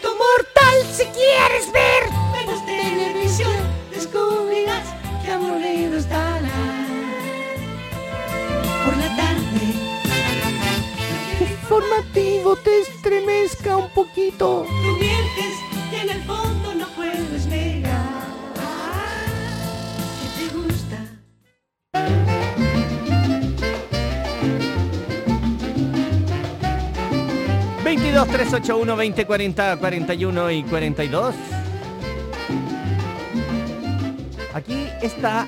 secreto mortal si quieres ver menos televisión, descubrirás que aburrido estará por la tarde. Informativo te estremezca un poquito. Tú mientes y en el fondo no puedes negar que te gusta. 22 381 20 40 41 y 42. Aquí está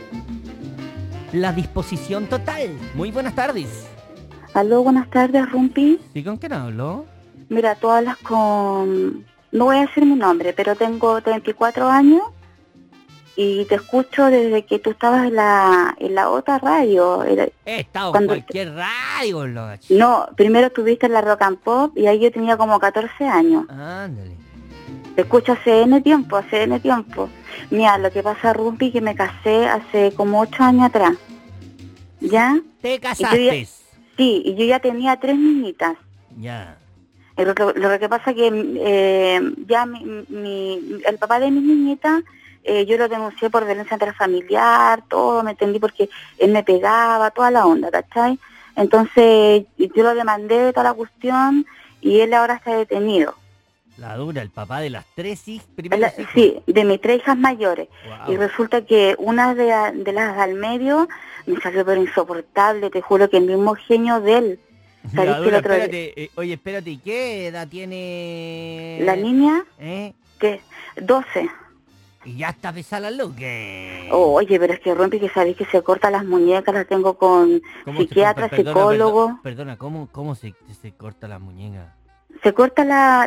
la disposición total. Muy buenas tardes. Aló, buenas tardes, Rumpi. ¿Sí, con quién hablo? Mira, tú hablas con... No voy a decir mi nombre, pero tengo 34 años y te escucho desde que tú estabas en la otra radio. He estado en Cuando cualquier radio, loch. No, primero estuviste en la Rock and Pop y ahí yo tenía como 14 años. Ándale. Te escucho hace N tiempo. Mira, lo que pasa, Rumpi, que me casé hace como 8 años atrás. ¿Ya? ¿Te casaste? Sí, y yo ya tenía 3 niñitas. Ya. Lo que pasa que ya el papá de mis niñitas, yo lo denuncié por violencia intrafamiliar, todo, me entendí, porque él me pegaba, toda la onda, ¿cachai? Entonces yo lo demandé, toda la cuestión, y él ahora está detenido. La dura, el papá de las 3 hijas. Sí, de mis 3 hijas mayores. Wow. Y resulta que una de las al medio me salió pero insoportable, te juro que el mismo genio de él. La dura, espérate, oye, espérate, ¿y qué edad tiene la niña? ¿Eh? ¿Qué? 12. Y ya está pesada la loca. Oye, pero es que Rompi, que sabéis que se corta las muñecas, las tengo con psiquiatra, psicólogo. Perdona, ¿cómo se corta las muñecas? Se corta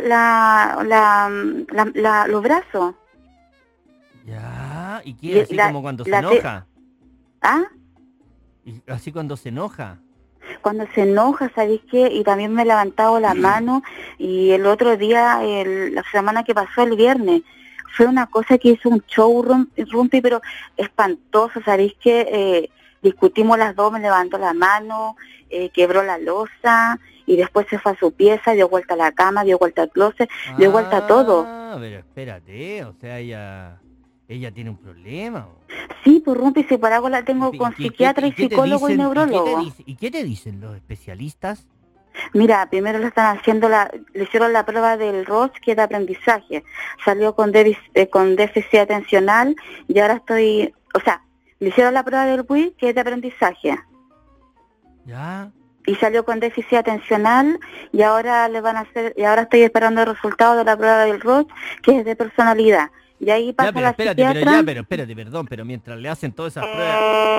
los brazos. Ya, ¿y qué? ¿Así como cuando se enoja? ¿Ah? ¿Y así cuando se enoja? Cuando se enoja, ¿sabéis qué? Y también me he levantado la mano, y el otro día, la semana que pasó, el viernes, fue una cosa que hizo un show, Rumpi, pero espantoso, ¿sabéis qué? Discutimos las dos, me levantó la mano, quebró la loza, y después se fue a su pieza, dio vuelta a la cama, dio vuelta al closet, dio vuelta a todo. Ah, pero espérate, o sea, ella tiene un problema. Sí, pues Rumpi, si por algo la tengo con psiquiatra y psicólogo y neurólogo. ¿Y qué te dicen los especialistas? Mira, primero le hicieron la prueba del ROS, que es de aprendizaje. Salió con déficit atencional, y ahora le hicieron la prueba del WI, que es de aprendizaje. Ya. Y salió con déficit atencional, y ahora estoy esperando el resultado de la prueba del ROS, que es de personalidad. Y ahí pasa la psiquiatra. Espérate, perdón, pero mientras le hacen todas esas pruebas...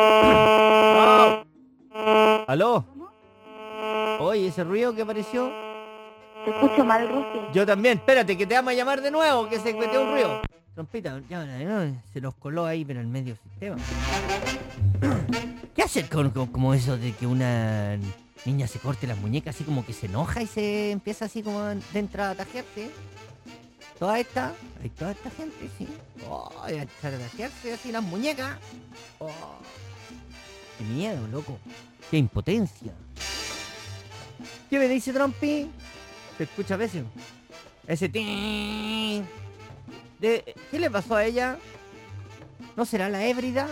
¡Oh! ¿Aló? Oye, ¿ese ruido que apareció? Te escucho mal, Rufi. Yo también, espérate, que te vamos a llamar de nuevo, que se metió un ruido. Trompita, ya, se los coló ahí, pero en medio sistema. ¿Qué hacer con como eso de que una niña se corte las muñecas, así como que se enoja y se empieza así como de entrada a tajearse? Toda esta gente, sí. Oh, a tajearse así las muñecas. Oh, qué miedo, loco. Qué impotencia. ¿Qué me dice Trompi? Se escucha a veces. Ese tin. ¿Qué le pasó a ella? ¿No será la híbrida?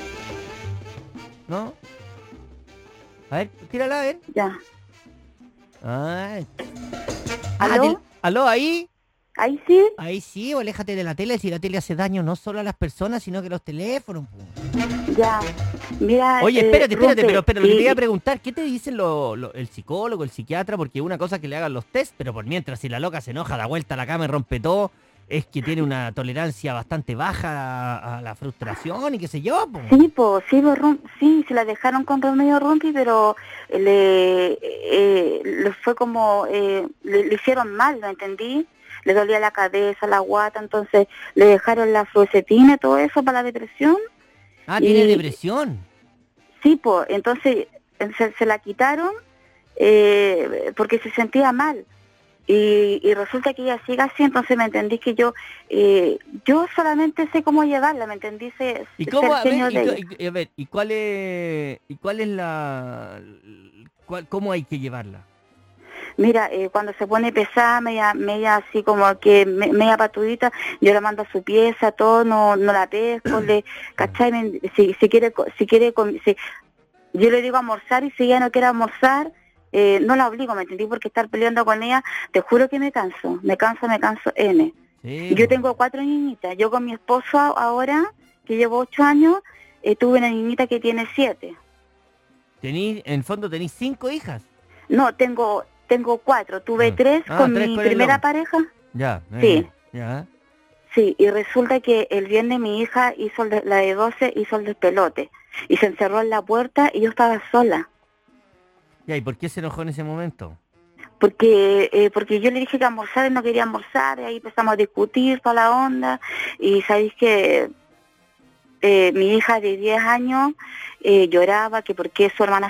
¿No? A ver, tírala a ver. Ya. Ay. ¿Aló? ¿Aló ahí? ¿Ahí sí? Ahí sí, o aléjate de la tele, si la tele hace daño no solo a las personas, sino que a los teléfonos. Ya. Mira, oye, espérate, pero lo que te sí. iba a preguntar, ¿qué te dicen el psicólogo, el psiquiatra? Porque una cosa es que le hagan los test, pero por mientras, si la loca se enoja, da vuelta a la cama y rompe todo, es que tiene una tolerancia bastante baja a la frustración y qué sé yo. Po. Sí, se la dejaron con remedio Rumpi, pero le fue como, le hicieron mal, ¿lo entendí? Le dolía la cabeza, la guata, entonces le dejaron la fluoxetina, todo eso para la depresión. Ah, ¿tiene depresión? Sí, pues, entonces se la quitaron porque se sentía mal. Y resulta que ella sigue así, entonces me entendí que yo solamente sé cómo llevarla, me entendí. ¿Y cómo, cuál es cómo hay que llevarla? Mira, cuando se pone pesada, media así como que media patudita, yo la mando a su pieza, todo, no la pesco, ¿cachai? Si quiere, yo le digo almorzar y si ella no quiere almorzar, no la obligo, ¿me entendí? Porque estar peleando con ella, te juro que me canso, N. Sí, Yo tengo 4 niñitas, yo con mi esposo ahora, que llevo 8 años, tuve una niñita que tiene 7. en el fondo tenís 5 hijas. No, tengo 4, tuve 3 con 3 mi con el primera lobo. pareja. Ya. Sí. Ya. Sí, y resulta que el viernes mi hija hizo la de 12 hizo el despelote y se encerró en la puerta y yo estaba sola. Ya, ¿y por qué se enojó en ese momento? Porque yo le dije que almorzar y no quería almorzar, y ahí empezamos a discutir toda la onda, y sabéis que mi hija de 10 años lloraba que por qué su hermana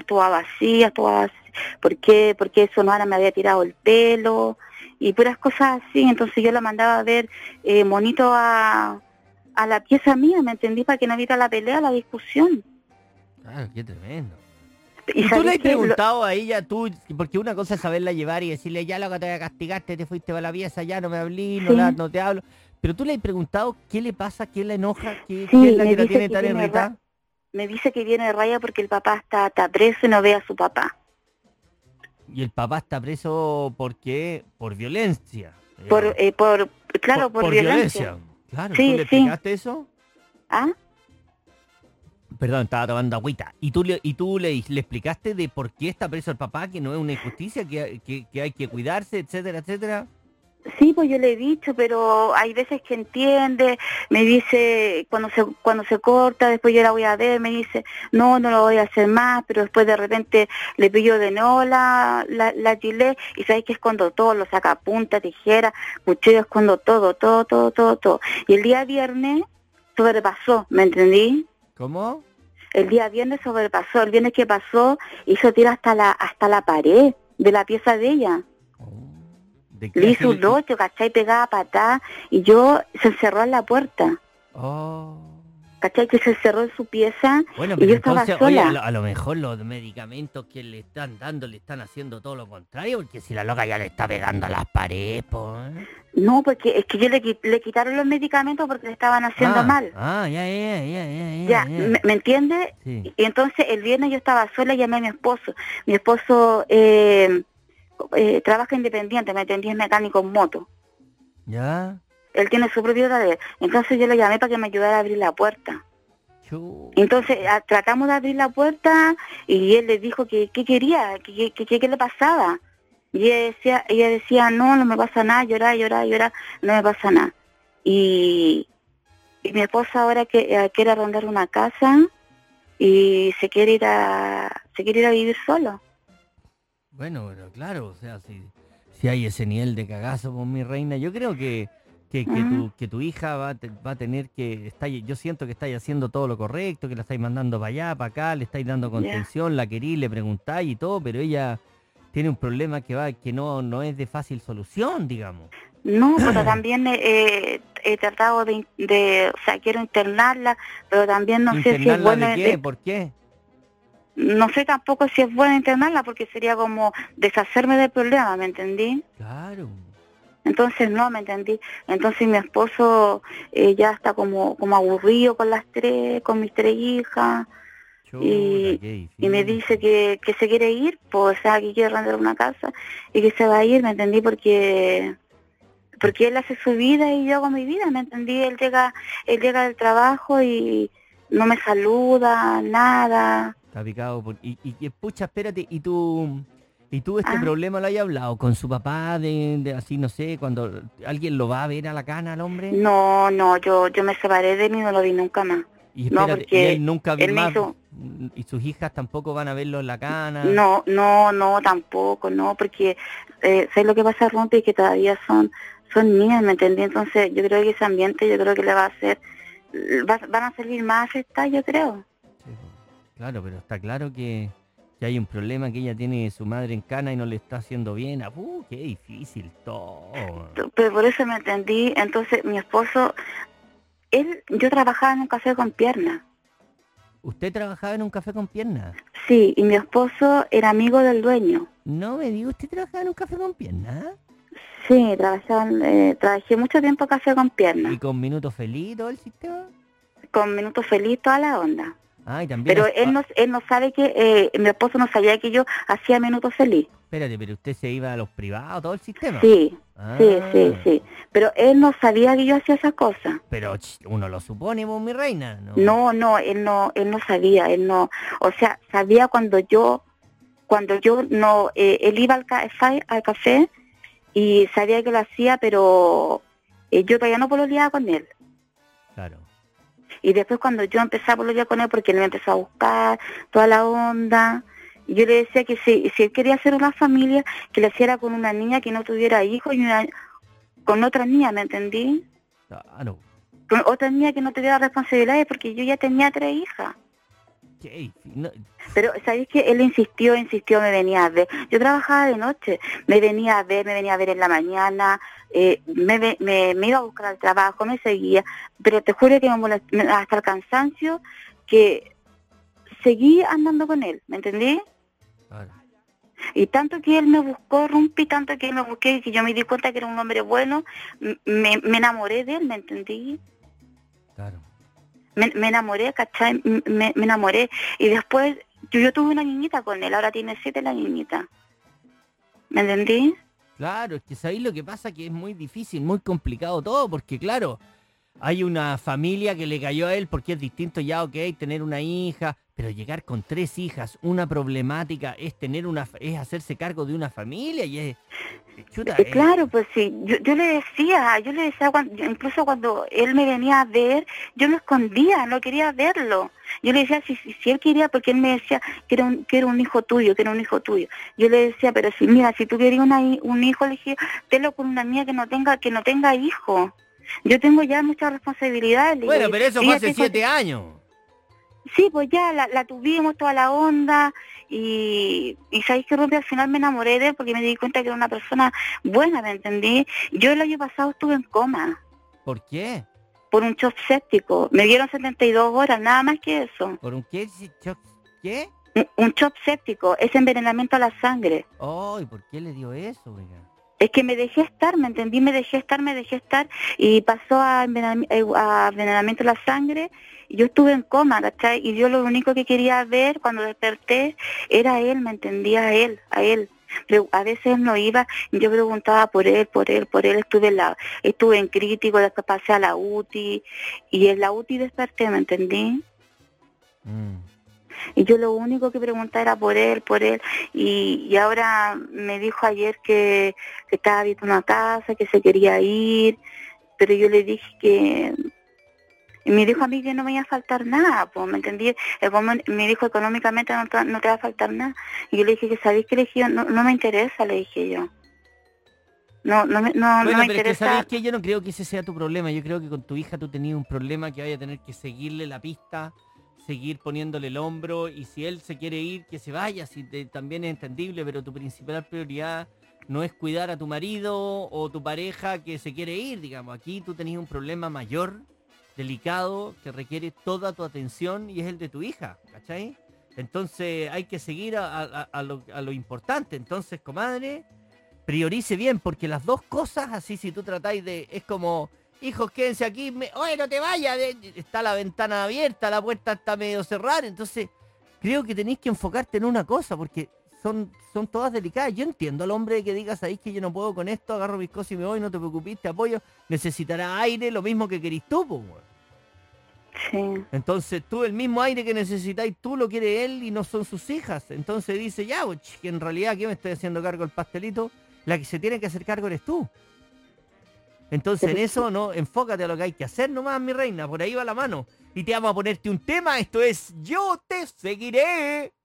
por qué su hermana me había tirado el pelo, y puras cosas así. Entonces yo la mandaba a ver monito a la pieza mía, ¿me entendí? Para que no evita la pelea, la discusión. Claro, qué tremendo. ¿Y ¿Y tú le has sabéis que preguntado a ella, porque una cosa es saberla llevar y decirle, ya loca, te voy a castigar, te fuiste para la pieza, ya no me hablé, Sí. no te hablo? Pero tú le has preguntado qué le pasa, qué la enoja, qué Sí, es la me que la dice tiene que tan tiene irritada. me dice que viene de raya porque el papá está preso y no ve a su papá. Y el papá está preso porque por violencia. Claro, por violencia. Claro, Sí, ¿tú le sí. explicaste eso? ¿Ah? Perdón, estaba tomando agüita. ¿Y tú le explicaste de por qué está preso el papá, que no es una injusticia, que hay que cuidarse, etcétera, etcétera? Sí, pues yo le he dicho, pero hay veces que entiende, me dice cuando se corta, después yo la voy a ver, me dice, no lo voy a hacer más, pero después de repente le pillo de nuevo la gilet, y sabes que escondo todo, lo saca punta, tijera, cuchillo, escondo todo. Y el día viernes sobrepasó, ¿me entendí? ¿Cómo? El día viernes sobrepasó, el viernes que pasó hizo tirar hasta la pared de la pieza de ella. ¿De qué Le así hizo un hoyo, ¿cachai? Pegaba patada y se encerró en la puerta. Oh. ¿Cachai? Que se encerró en su pieza Bueno, y pero yo estaba entonces, oye, sola. a lo mejor los medicamentos que le están dando le están haciendo todo lo contrario, porque si la loca ya le está pegando a las paredes, pues. No, porque es que yo le quitaron los medicamentos porque le estaban haciendo mal. Ya, ¿me entiende? Sí. Y entonces el viernes yo estaba sola y llamé a mi esposo. Mi esposo trabaja independiente, ¿me entendí? Es mecánico en moto. ¿Ya? Él tiene su propio taller. Entonces yo lo llamé para que me ayudara a abrir la puerta. Entonces tratamos de abrir la puerta y él le dijo que qué quería, que le pasaba. Y ella decía, no me pasa nada, llorar, no me pasa nada. Y mi esposa ahora quiere arrendar una casa y se quiere ir a vivir solo. Bueno, pero claro, o sea, si hay ese nivel de cagazo, pues, mi reina, yo creo que tu hija va a tener que yo siento que estáis haciendo todo lo correcto, que la estáis mandando para allá, para acá, le estáis dando contención, la querís, le preguntáis y todo, pero ella tiene un problema que no es de fácil solución, digamos. No, pero también he tratado o sea, quiero internarla, pero también no sé si es ¿Internarla bueno. de qué? ¿Por qué? No sé tampoco si es bueno internarla porque sería como deshacerme del problema, ¿me entendí? Claro. Entonces no, ¿me entendí? Entonces mi esposo ya está como aburrido con mis 3 hijas. Chuta, Y me dice que se quiere ir, pues, o sea, que quiere arrendar una casa y que se va a ir, ¿me entendí? Porque él hace su vida y yo hago mi vida, ¿me entendí? Él llega del trabajo y no me saluda, nada. Está picado. Pucha, espérate, ¿y tú este Ah. problema lo hay hablado con su papá de así, no sé, cuando alguien lo va a ver a la cana al hombre? No, yo me separé de él y no lo vi nunca más. Y No, espérate, porque y él nunca él me más, hizo... y sus hijas tampoco van a verlo en la cana. No, tampoco, no, porque ¿sabes lo que pasa, Rompe? Que todavía son niñas, ¿me entendí? Entonces yo creo que ese ambiente, yo creo que le va a hacer, van a salir más afectadas, yo creo. Sí, claro, pero está claro que hay un problema, que ella tiene su madre en cana y no le está haciendo bien. Qué difícil todo. Pero por eso me entendí. Entonces mi esposo, yo trabajaba en un café con piernas. ¿Usted trabajaba en un café con piernas? Sí, y mi esposo era amigo del dueño. No me diga, ¿usted trabajaba en un café con piernas? Sí, trabajé mucho tiempo café con ¿Y piernas, con minuto feliz y todo el sistema? con minutos feliz, toda la onda. Ah, y también... Pero él no sabe que, mi esposo no sabía que yo hacía minutos feliz. Espérate, pero usted se iba a los privados, todo el sistema. Sí, Ah. sí. Pero él no sabía que yo hacía esas cosas. Pero uno lo supone, vos, mi reina. No. No, él no sabía, o sea, sabía cuando yo no, él iba al café y sabía que lo hacía, pero yo todavía no pololeaba con él. Claro. Y después cuando yo empecé a pololear con él, porque él me empezó a buscar toda la onda, y yo le decía que si él quería hacer una familia, que lo hiciera con una niña que no tuviera hijos y con otra niña, ¿me entendí? Claro. Con otra niña que no tuviera responsabilidades, porque yo ya tenía 3 hijas. ¿Qué? No. Pero, ¿sabéis que él insistió, me venía a ver? Yo trabajaba de noche, me venía a ver en la mañana, me iba a buscar al trabajo, me seguía, pero te juro que me molestó hasta el cansancio, que seguí andando con él, ¿me entendí? Claro. Y tanto que él me buscó, Rumpi, tanto que él me busqué, que yo me di cuenta que era un hombre bueno, me enamoré de él, ¿me entendí? Claro. Me enamoré, ¿cachai? Me enamoré. Y después, yo tuve una niñita con él, ahora tiene 7 la niñita. ¿Me entendí? Claro, es que sabéis lo que pasa, que es muy difícil, muy complicado todo, porque claro, hay una familia que le cayó a él porque es distinto ya, ok, tener una hija, pero llegar con 3 hijas, una problemática es es hacerse cargo de una familia y es... Chuta, Claro, pues sí, yo le decía, incluso cuando él me venía a ver, yo me escondía, no quería verlo. Yo le decía si él quería, porque él me decía que era un hijo tuyo, que era un hijo tuyo. Yo le decía, pero si tú querías un hijo, le dije, tenlo con una niña que no tenga hijo. Yo tengo ya muchas responsabilidades. Bueno, pero eso fue hace 7 años. Sí, pues ya la tuvimos toda la onda y sabéis que Rumpi, al final me enamoré de él porque me di cuenta que era una persona buena, ¿me entendí? Yo el año pasado estuve en coma. ¿Por qué? Por un shock séptico. Me dieron 72 horas, nada más que eso. ¿Por un qué? ¿Qué? Un shock séptico, es envenenamiento a la sangre. Oh, ¿y por qué le dio eso, oiga? Es que me dejé estar, ¿me entendí? Me dejé estar y pasó a envenenamiento a la sangre y yo estuve en coma, ¿cachai? Y yo lo único que quería ver cuando desperté era a él, ¿me entendía? A él. Pero a veces él no iba, y yo preguntaba por él, estuve en crítico, después pasé a la UTI y en la UTI desperté, ¿me entendí? Y yo lo único que preguntaba era por él, y ahora me dijo ayer que estaba viendo una casa, que se quería ir, pero yo le dije que, y me dijo a mí que no me iba a faltar nada, pues, ¿me entendí? Me dijo económicamente no te va a faltar nada, y yo le dije que sabéis que le dije, no me interesa, le dije yo. No me pero interesa. Es que sabéis que yo no creo que ese sea tu problema, yo creo que con tu hija tú tenías un problema que vaya a tener que seguirle la pista, seguir poniéndole el hombro, y si él se quiere ir, que se vaya, también es entendible, pero tu principal prioridad no es cuidar a tu marido o tu pareja que se quiere ir, digamos. Aquí tú tenías un problema mayor, delicado, que requiere toda tu atención y es el de tu hija, ¿cachai? Entonces hay que seguir a lo importante. Entonces, comadre, priorice bien, porque las dos cosas, así si tú tratáis es como... Hijos, quédense aquí. Oye, no te vayas. Está la ventana abierta, la puerta está medio cerrada. Entonces, creo que tenéis que enfocarte en una cosa, porque son todas delicadas. Yo entiendo al hombre que diga, sabéis que yo no puedo con esto, agarro mis cosas y me voy, no te preocupes, te apoyo. Necesitará aire, lo mismo que querís tú, pues. Sí. Entonces, tú, el mismo aire que necesitáis tú, lo quiere él y no son sus hijas. Entonces dice, ya, pues, que en realidad, ¿qué me estoy haciendo cargo del pastelito? La que se tiene que hacer cargo eres tú. Entonces en eso, no, enfócate a lo que hay que hacer nomás, mi reina, por ahí va la mano. Y te vamos a ponerte un tema, esto es Yo Te Seguiré.